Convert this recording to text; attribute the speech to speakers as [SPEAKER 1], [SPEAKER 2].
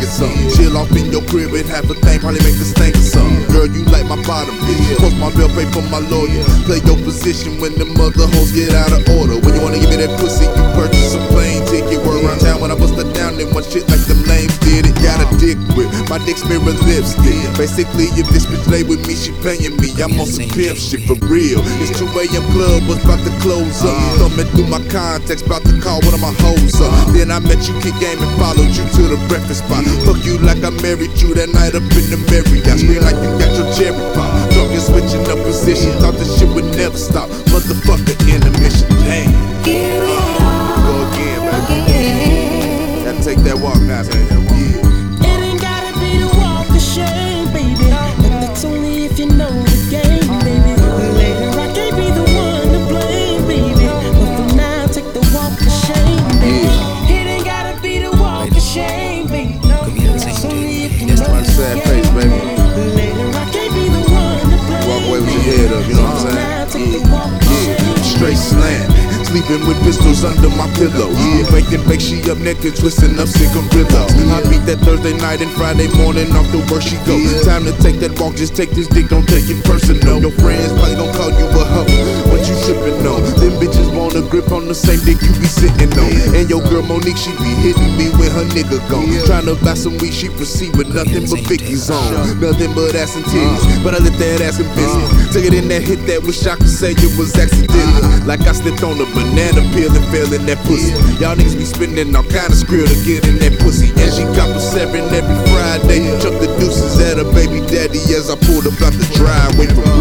[SPEAKER 1] or something. Chill off in your crib and half the thing probably make the stink or something. Girl, you like my bottom bitch. Post my bill, pay for my lawyer. Play your position when the mother hoes get out of order. When you wanna give me that pussy, you purchase a plane ticket. Word around town when I bust her down, they want shit like them lames did it. Got a dick with my dick's mirror lipstick. Basically, if this bitch lay with me, she paying me. I'm on some pimp shit for real. It's 2 AM club, was about to close up. Thumbing through my contacts, about to call one of my hoes up. Then I met you, kick game, and followed you to the breakfast spot. Fuck you like I married you that night up in the Marriott. Scream like you got your cherry pop. Drunk and switching up position, thought this shit would never stop. Motherfucker intermission, damn. Go again, baby. Gotta take that walk now, baby. Yeah.
[SPEAKER 2] It ain't gotta be the walk of shame, baby. And that's only if you know the game, baby. Later I can't be the one to blame, baby. But for now, take the walk of shame, baby. It ain't gotta be the walk of shame, baby. That's only if you know
[SPEAKER 1] That's
[SPEAKER 2] the
[SPEAKER 1] sad face,
[SPEAKER 2] game,
[SPEAKER 1] baby.
[SPEAKER 2] Later I can't be the one to blame.
[SPEAKER 1] Walk away with your head up, you know what I'm saying? Yeah, straight slam. Sleeping with pistols under my pillow. Yeah, waking bake, she up naked, twisting up cigarillos. I beat that Thursday night and Friday morning off to work she go. Time to take that walk, just take this dick, don't take it personal. Your friends probably gon' call you a hoe. What you trippin' on? Them bitches want a grip on the same dick you be sitting on. And your girl Monique, she be hitting me when her nigga gone. Tryna buy some weed, she proceed with nothing but Vicky's on. Nothing but ass and titties, but I let that ass and business. Took it in that hit that wish I could say it was accidental. Like I slipped on a banana peel and fell in that pussy. Y'all niggas be spending all kind of skrill to get in that pussy. And she cop a 7 every Friday. Chuck the deuces at her baby daddy as I pulled up out the driveway from